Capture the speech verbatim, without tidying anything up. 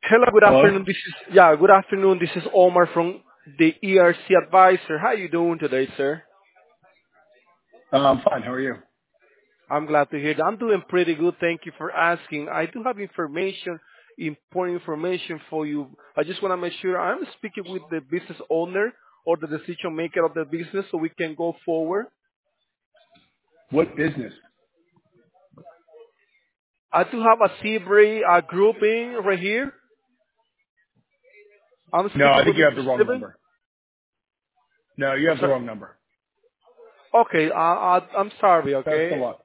Hello, good Hello? afternoon. This is yeah, good afternoon. This is Omar from the E R C Advisor. How you doing today, sir? Um, fine. How are you? I'm glad to hear that. I'm doing pretty good. Thank you for asking. I do have information, important information for you. I just want to make sure I'm speaking with the business owner or the decision maker of the business so we can go forward. What business? I do have a Seabury uh, grouping right here. I'm No, speaking I with think you have mister the wrong Steven. number. No, you have the Sir, wrong number. okay, uh, uh, I'm sorry, Best of okay? luck.